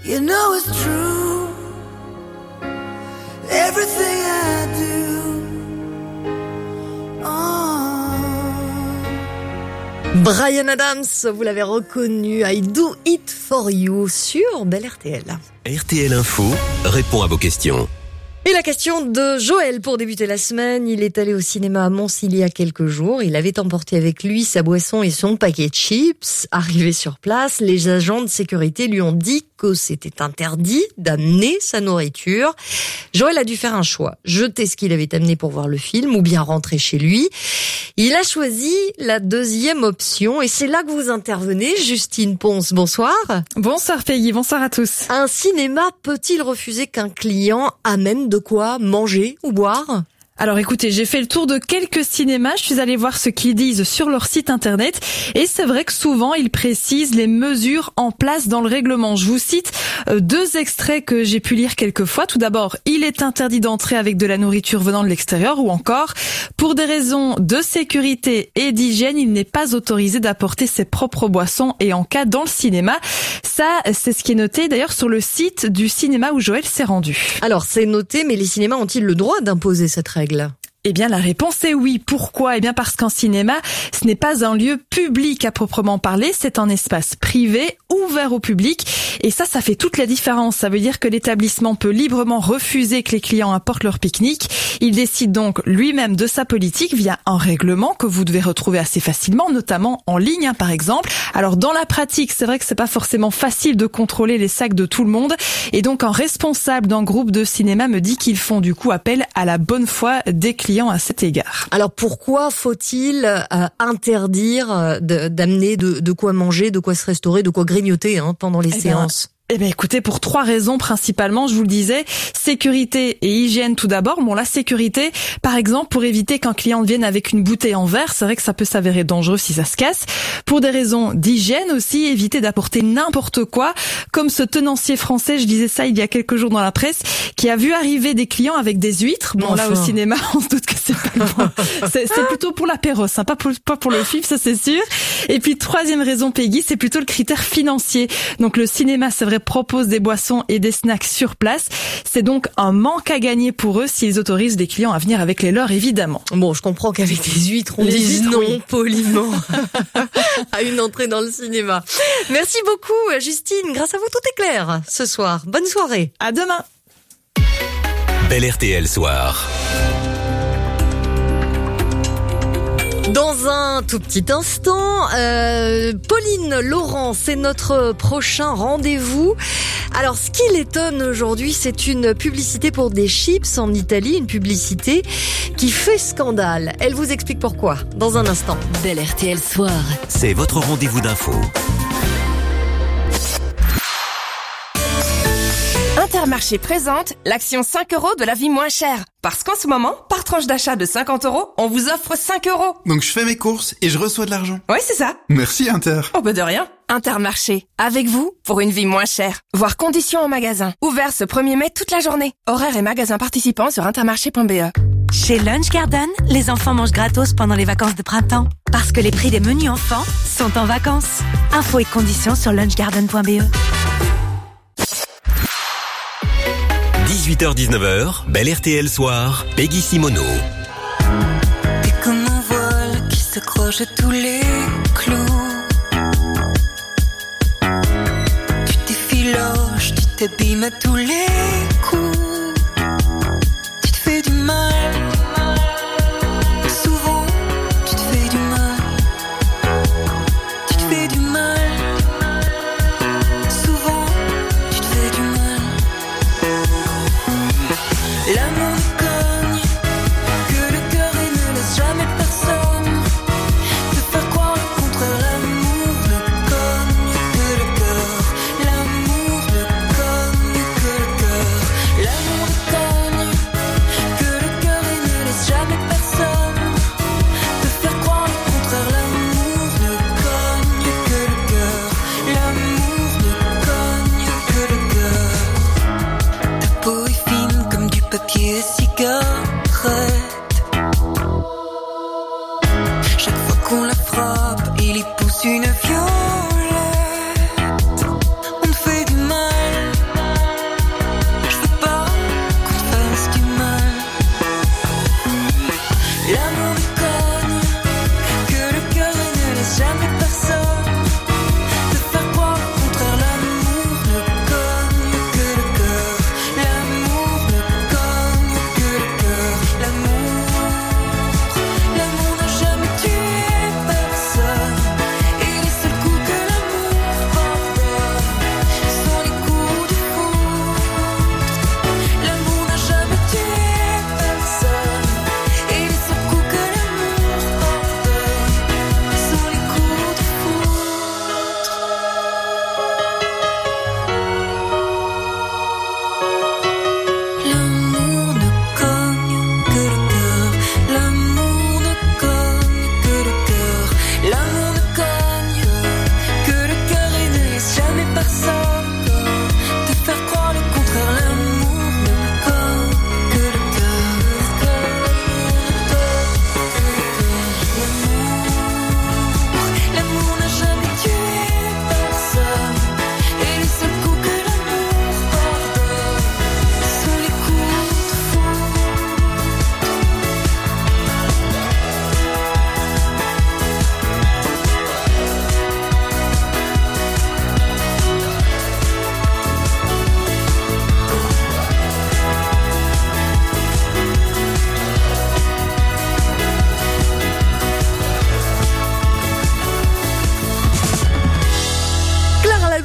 You know it's true. Everything I do. Bryan Adams, vous l'avez reconnu, I Do It For You sur Bel RTL. RTL Info répond à vos questions. Et la question de Joël pour débuter la semaine. Il est allé au cinéma à Mons il y a quelques jours. Il avait emporté avec lui sa boisson et son paquet de chips. Arrivé sur place, les agents de sécurité lui ont dit que c'était interdit d'amener sa nourriture. Joël a dû faire un choix. Jeter ce qu'il avait amené pour voir le film ou bien rentrer chez lui. Il a choisi la deuxième option et c'est là que vous intervenez. Justine Ponce, bonsoir. Bonsoir Peggy, bonsoir à tous. Un cinéma peut-il refuser qu'un client amène de quoi manger ou boire ? Alors écoutez, j'ai fait le tour de quelques cinémas, je suis allée voir ce qu'ils disent sur leur site internet et c'est vrai que souvent ils précisent les mesures en place dans le règlement. Je vous cite 2 extraits que j'ai pu lire quelques fois. Tout d'abord, il est interdit d'entrer avec de la nourriture venant de l'extérieur ou encore, pour des raisons de sécurité et d'hygiène, il n'est pas autorisé d'apporter ses propres boissons et en cas dans le cinéma. Ça, c'est ce qui est noté d'ailleurs sur le site du cinéma où Joël s'est rendu. Alors c'est noté, mais les cinémas ont-ils le droit d'imposer cette règle ? Eh bien, la réponse est oui. Pourquoi ? Eh bien, parce qu'un cinéma, ce n'est pas un lieu public à proprement parler, c'est un espace privé, ouvert au public. Et ça fait toute la différence. Ça veut dire que l'établissement peut librement refuser que les clients apportent leur pique-nique. Il décide donc lui-même de sa politique via un règlement que vous devez retrouver assez facilement, notamment en ligne, par exemple. Alors, dans la pratique, c'est vrai que c'est pas forcément facile de contrôler les sacs de tout le monde. Et donc, un responsable d'un groupe de cinéma me dit qu'ils font du coup appel à la bonne foi des clients à cet égard. Alors pourquoi faut-il interdire d'amener de quoi manger, de quoi se restaurer, de quoi grignoter pendant les séances ? Eh bien, écoutez, pour 3 raisons principalement, je vous le disais, sécurité et hygiène tout d'abord. Bon, la sécurité, par exemple, pour éviter qu'un client vienne avec une bouteille en verre, c'est vrai que ça peut s'avérer dangereux si ça se casse. Pour des raisons d'hygiène aussi, éviter d'apporter n'importe quoi, comme ce tenancier français, je disais ça il y a quelques jours dans la presse, qui a vu arriver des clients avec des huîtres. Bon, là, au cinéma, on se doute que c'est pas bon. C'est plutôt pour l'apéro, hein, pas pour le film, ça c'est sûr. Et puis, 3e raison, Peggy, c'est plutôt le critère financier. Donc, le cinéma, c'est vrai, propose des boissons et des snacks sur place. C'est donc un manque à gagner pour eux s'ils autorisent des clients à venir avec les leurs, évidemment. Bon, je comprends qu'avec des huîtres, on dise non poliment à une entrée dans le cinéma. Merci beaucoup, Justine. Grâce à vous, tout est clair ce soir. Bonne soirée. À demain. Bel RTL Soir. Dans un tout petit instant, Pauline Laurent, c'est notre prochain rendez-vous. Alors, ce qui l'étonne aujourd'hui, c'est une publicité pour des chips en Italie, une publicité qui fait scandale. Elle vous explique pourquoi dans un instant. Bel RTL Soir. C'est votre rendez-vous d'info. Intermarché présente l'action 5 € de la vie moins chère. Parce qu'en ce moment, par tranche d'achat de 50 €, on vous offre 5 €. Donc je fais mes courses et je reçois de l'argent. Oui, c'est ça. Merci Inter. Oh bah de rien. Intermarché, avec vous, pour une vie moins chère. Voir conditions en magasin. Ouvert ce 1er mai toute la journée. Horaires et magasins participants sur intermarché.be. Chez Lunch Garden, les enfants mangent gratos pendant les vacances de printemps. Parce que les prix des menus enfants sont en vacances. Infos et conditions sur lunchgarden.be. 18h-19h, Bel RTL Soir, Peggy Simoneau. T'es comme un voile qui s'accroche à tous les clous. Tu t'effiloches, tu t'abîmes à tous les coups. Tu te fais du mal. Souvent, tu te fais du mal. Tu te fais du mal. Souvent, tu te fais du mal. L'amour cogne, que le cœur et ne laisse jamais personne te faire croire le contraire. L'amour ne cogne que le cœur. L'amour ne cogne que le cœur. Clara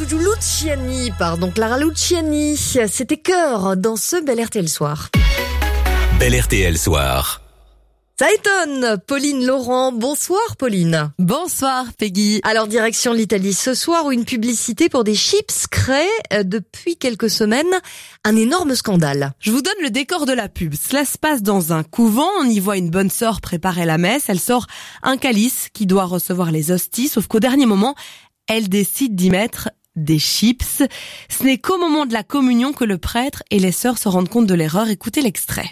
Luciani, c'était Cœur dans ce Bel RTL Soir. Bel RTL Soir. Ça étonne, Pauline Laurent. Bonsoir, Pauline. Bonsoir, Peggy. Alors, direction l'Italie ce soir, où une publicité pour des chips crée, depuis quelques semaines, un énorme scandale. Je vous donne le décor de la pub. Cela se passe dans un couvent. On y voit une bonne sœur préparer la messe. Elle sort un calice qui doit recevoir les hosties, sauf qu'au dernier moment, elle décide d'y mettre des chips. Ce n'est qu'au moment de la communion que le prêtre et les sœurs se rendent compte de l'erreur. Écoutez l'extrait.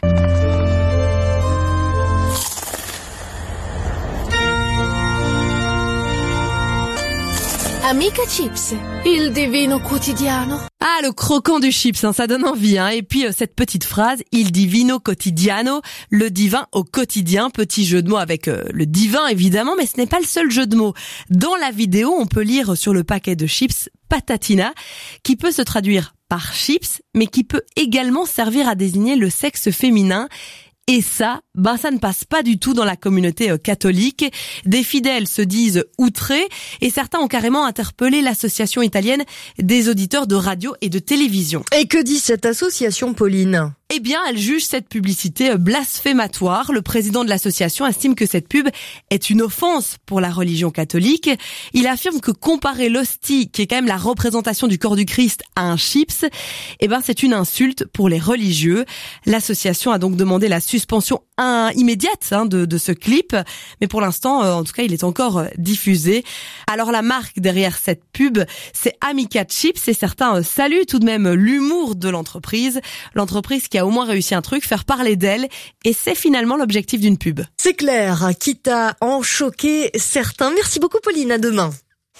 Amica Chips, il divino quotidiano. Ah, le croquant du chips, ça donne envie. Et puis cette petite phrase, il divino quotidiano, le divin au quotidien. Petit jeu de mots avec le divin évidemment, mais ce n'est pas le seul jeu de mots. Dans la vidéo, on peut lire sur le paquet de chips patatina, qui peut se traduire par chips, mais qui peut également servir à désigner le sexe féminin. Et ça ne passe pas du tout dans la communauté catholique. Des fidèles se disent outrés et certains ont carrément interpellé l'association italienne des auditeurs de radio et de télévision. Et que dit cette association, Pauline ? Eh bien, elle juge cette publicité blasphématoire. Le président de l'association estime que cette pub est une offense pour la religion catholique. Il affirme que comparer l'hostie, qui est quand même la représentation du corps du Christ, à un chips, c'est une insulte pour les religieux. L'association a donc demandé la suspension immédiate de ce clip, mais pour l'instant, en tout cas, il est encore diffusé. Alors la marque derrière cette pub, c'est Amica Chips, et certains saluent tout de même l'humour de l'entreprise qui a au moins réussi un truc, faire parler d'elle, et c'est finalement l'objectif d'une pub. C'est clair, quitte à en choquer certains. Merci beaucoup, Pauline, à demain.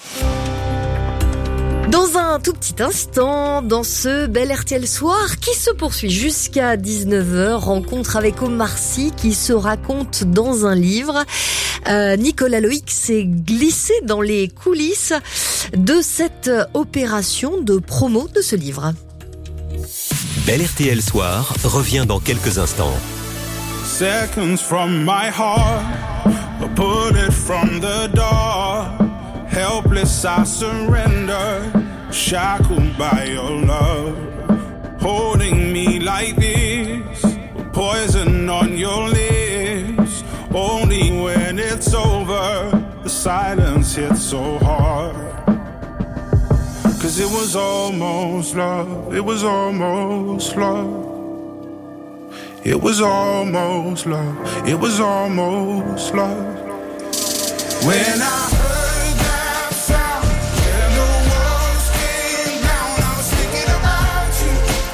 Dans un tout petit instant, dans ce Bel RTL Soir qui se poursuit jusqu'à 19h, rencontre avec Omar Sy qui se raconte dans un livre. Nicolas Loïc s'est glissé dans les coulisses de cette opération de promo de ce livre. Bel RTL Soir revient dans quelques instants. Seconds from my heart, a bullet from the door. Helpless I surrender, shackled by your love. Holding me like this, poison on your lips. Only when it's over, the silence hits so hard. 'Cause it was almost love, it was almost love. It was almost love, it was almost love. When I heard that sound, and the walls came down, I was thinking about you.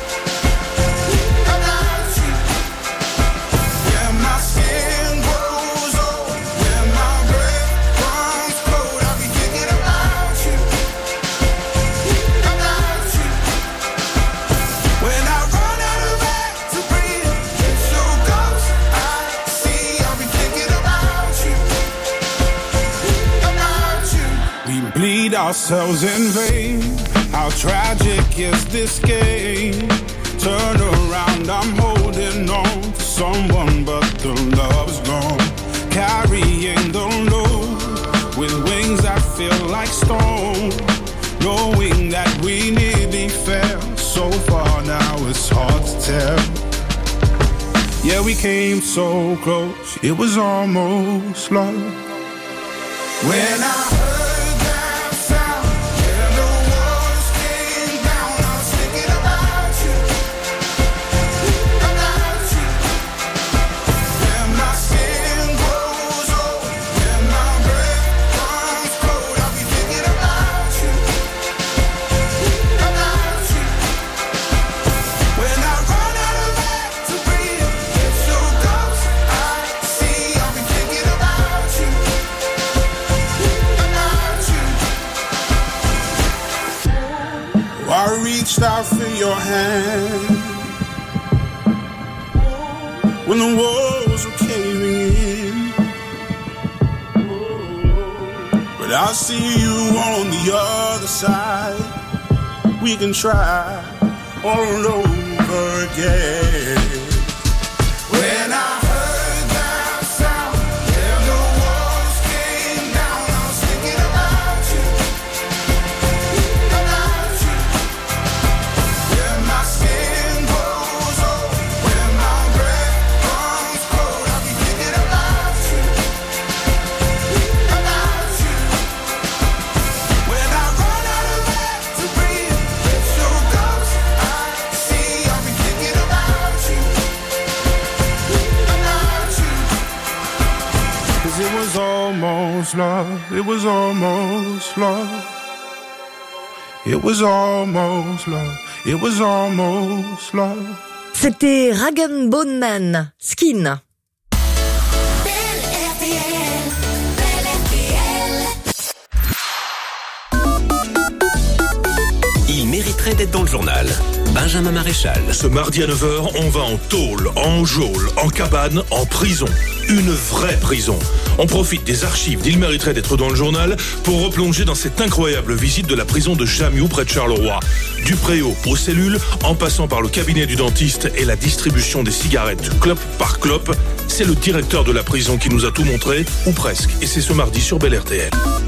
Yeah, my skin grows old, when my breath runs cold, I'll be thinking about you. When I run out of air to breathe, it's your ghost I see, I'll be thinking about you. We bleed ourselves in vain. How tragic is this game? Turn around, I'm holding on to someone, but the love's gone. Carrying the load with wings that feel like stone. Knowing that we nearly fell so far, now it's hard to tell. Yeah, we came so close, it was almost love. When I heard that sound, and the walls came down, I was thinking about you. When my skin grows old, when my breath runs cold, I'll be thinking about you. When I run out of air to breathe, it's your ghost I see, I'll be thinking about you. I reached out for your hand when the walls were caving in, but I see you on the other side. We can try all over again. When I heard that sound, and the walls came down, I was thinking about you. almost love. It was almost love. It was almost love. It was almost love. C'était Rag & Bone Man, Skin. Il mériterait d'être dans le journal. Benjamin Maréchal. Ce mardi à 9h, on va en tôle, en geôle, en cabane, en prison. Une vraie prison. On profite des archives d'Il mériterait d'être dans le journal pour replonger dans cette incroyable visite de la prison de Jamiou près de Charleroi. Du préau aux cellules, en passant par le cabinet du dentiste et la distribution des cigarettes clope par clope, c'est le directeur de la prison qui nous a tout montré, ou presque. Et c'est ce mardi sur Bel RTL.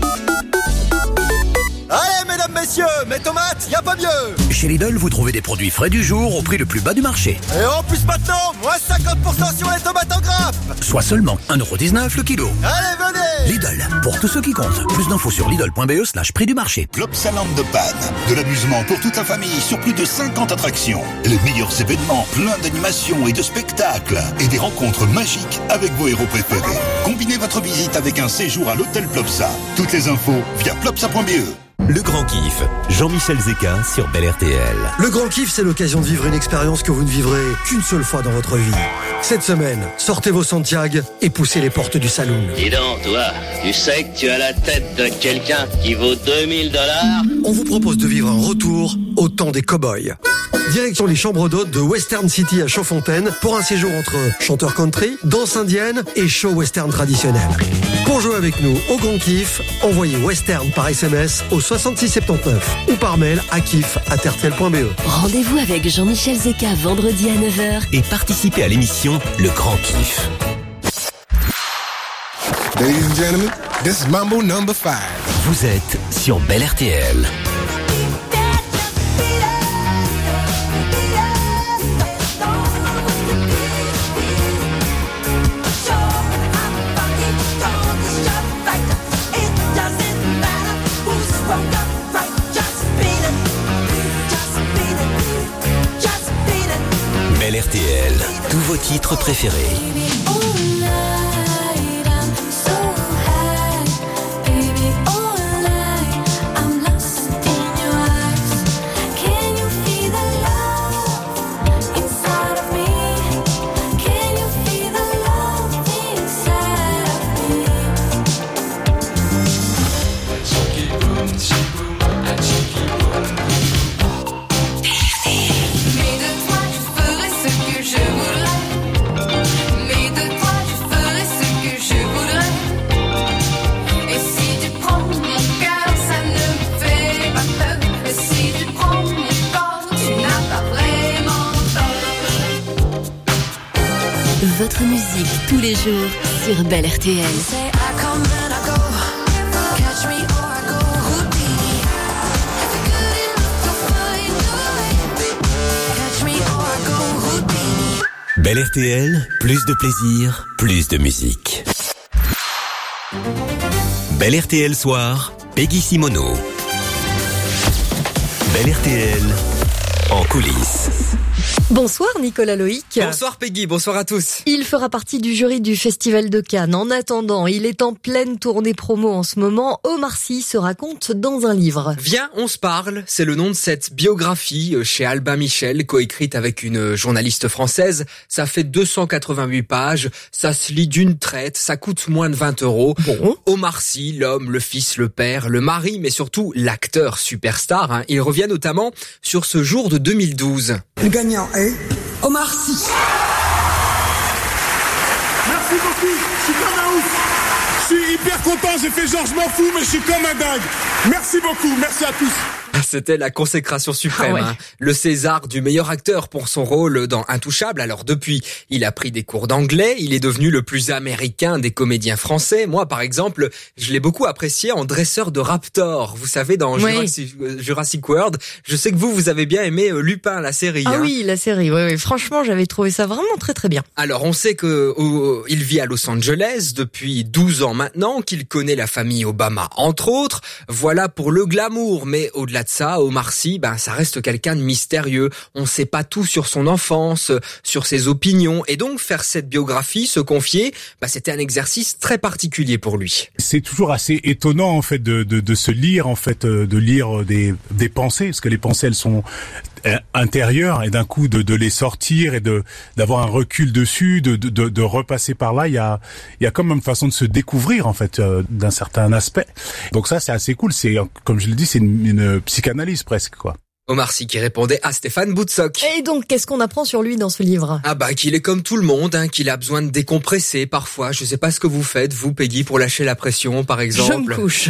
Allez, mesdames, messieurs, mes tomates, y a pas mieux. Chez Lidl, vous trouvez des produits frais du jour au prix le plus bas du marché. Et en plus maintenant, moins 50% sur les tomates en grappe. Soit seulement 1,19€ le kilo. Allez, venez. Lidl, pour tous ceux qui comptent. Plus d'infos sur lidl.be/prix du marché. Plopsa Lampe de panne. De l'amusement pour toute la famille sur plus de 50 attractions. Les meilleurs événements, plein d'animations et de spectacles. Et des rencontres magiques avec vos héros préférés. Combinez votre visite avec un séjour à l'hôtel Plopsa. Toutes les infos via plopsa.be. Le Grand Kiff, Jean-Michel Zeka sur Bel RTL. Le Grand Kiff, c'est l'occasion de vivre une expérience que vous ne vivrez qu'une seule fois dans votre vie. Cette semaine, sortez vos Santiago et poussez les portes du saloon. Dis donc, toi, tu sais que tu as la tête de quelqu'un qui vaut $2000 ? On vous propose de vivre un retour au temps des cow-boys. Direction les chambres d'hôtes de Western City à Chaudfontaine pour un séjour entre chanteur country, danse indienne et show western traditionnel. Pour jouer avec nous au Grand Kiff, envoyez Western par SMS au 6679 ou par mail à kiff@rtl.be. Rendez-vous avec Jean-Michel Zeka vendredi à 9h et participez à l'émission Le Grand Kiff. Ladies and gentlemen, this is Mambo number 5. Vous êtes sur Bel RTL. Bel RTL, tous vos titres préférés. Votre musique tous les jours sur Bel RTL. Bel RTL, plus de plaisir, plus de musique. Bel RTL soir, Peggy Simoneau. Bel RTL, en coulisses. Bonsoir Nicolas Loïc. Bonsoir Peggy, bonsoir à tous. Il fera partie du jury du Festival de Cannes. En attendant, il est en pleine tournée promo en ce moment. Omar Sy se raconte dans un livre. Viens, on se parle. C'est le nom de cette biographie chez Albin Michel, coécrite avec une journaliste française. Ça fait 288 pages. Ça se lit d'une traite. Ça coûte moins de 20 €. Bon. Omar Sy, l'homme, le fils, le père, le mari, mais surtout l'acteur superstar. Il revient notamment sur ce jour de 2012. Le gagnant est Omar Sy. Merci beaucoup, je suis comme un ouf. Je suis hyper content, j'ai fait genre je m'en fous, mais je suis comme un dingue. Merci beaucoup, merci à tous. C'était la consécration suprême. Le César du meilleur acteur pour son rôle dans Intouchable. Alors depuis, il a pris des cours d'anglais. Il est devenu le plus américain des comédiens français. Moi, par exemple, je l'ai beaucoup apprécié en dresseur de Raptor. Vous savez, dans Jurassic World. Je sais que vous avez bien aimé Lupin, la série. Ah oui, la série. Oui. Franchement, j'avais trouvé ça vraiment très très bien. Alors, on sait que il vit à Los Angeles depuis 12 ans maintenant, qu'il connaît la famille Obama, entre autres. Voilà pour le glamour. Mais au-delà de ça, Omar Sy, ça reste quelqu'un de mystérieux. On ne sait pas tout sur son enfance, sur ses opinions. Et donc, faire cette biographie, se confier, c'était un exercice très particulier pour lui. C'est toujours assez étonnant, en fait, de se lire, en fait, de lire des pensées, parce que les pensées, elles sont intérieures, et d'un coup, de les sortir et d'avoir un recul dessus, de repasser par là. Il y a comme une façon de se découvrir, en fait, d'un certain aspect. Donc ça, c'est assez cool. C'est, comme je le dis, c'est une psychanalyse presque, quoi. Omar Sy qui répondait à Stéphane Boutsock. Et donc, qu'est-ce qu'on apprend sur lui dans ce livre ? Qu'il est comme tout le monde, qu'il a besoin de décompresser parfois. Je sais pas ce que vous faites, vous, Peggy, pour lâcher la pression, par exemple. Je me couche.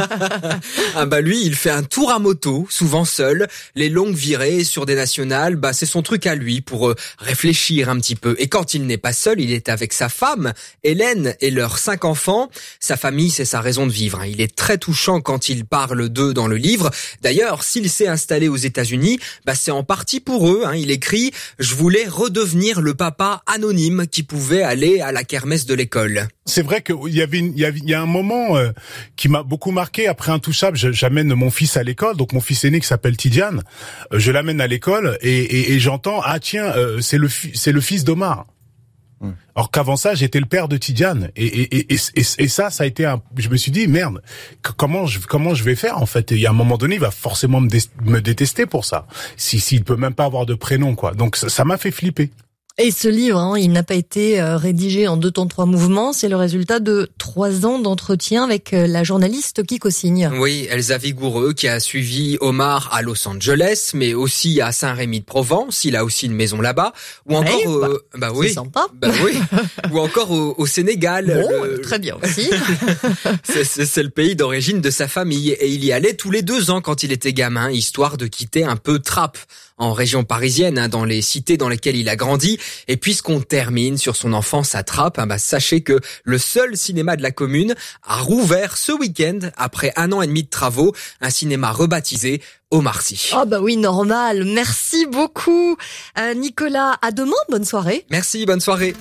Lui, il fait un tour à moto, souvent seul. Les longues virées sur des nationales, c'est son truc à lui pour réfléchir un petit peu. Et quand il n'est pas seul, il est avec sa femme, Hélène, et leurs 5 enfants. Sa famille, c'est sa raison de vivre. Il est très touchant quand il parle d'eux dans le livre. D'ailleurs, s'il s'est installé aux États-Unis, c'est en partie pour eux. Il écrit « Je voulais redevenir le papa anonyme qui pouvait aller à la kermesse de l'école ». C'est vrai qu'il y a un moment qui m'a beaucoup marqué. Après Intouchable, j'amène mon fils à l'école, donc mon fils aîné qui s'appelle Tidiane. Je l'amène à l'école et j'entends c'est le fils d'Omar. Or qu'avant ça, j'étais le père de Tidiane et ça a été je me suis dit merde, comment je vais faire en fait. Il y a un moment donné, il va forcément me détester pour ça. S'il peut même pas avoir de prénom, quoi. Donc ça m'a fait flipper. Et ce livre, il n'a pas été rédigé en 2 temps 3 mouvements. C'est le résultat de 3 ans d'entretien avec la journaliste qui co-signe. Oui, Elsa Vigoureux qui a suivi Omar à Los Angeles, mais aussi à Saint-Rémy-de-Provence. Il a aussi une maison là-bas. Ou encore, c'est sympa. Ou encore au Sénégal. Très bien aussi. c'est le pays d'origine de sa famille. Et il y allait tous les 2 ans quand il était gamin, histoire de quitter un peu Trappes, en région parisienne, dans les cités dans lesquelles il a grandi. Et puisqu'on termine sur son enfance à Trappes, sachez que le seul cinéma de la commune a rouvert ce week-end après 1 an et demi de travaux, un cinéma rebaptisé Omar Sy. Oui, normal. Merci beaucoup, Nicolas. À demain. Bonne soirée. Merci, bonne soirée.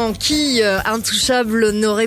qui, intouchable, n'aurait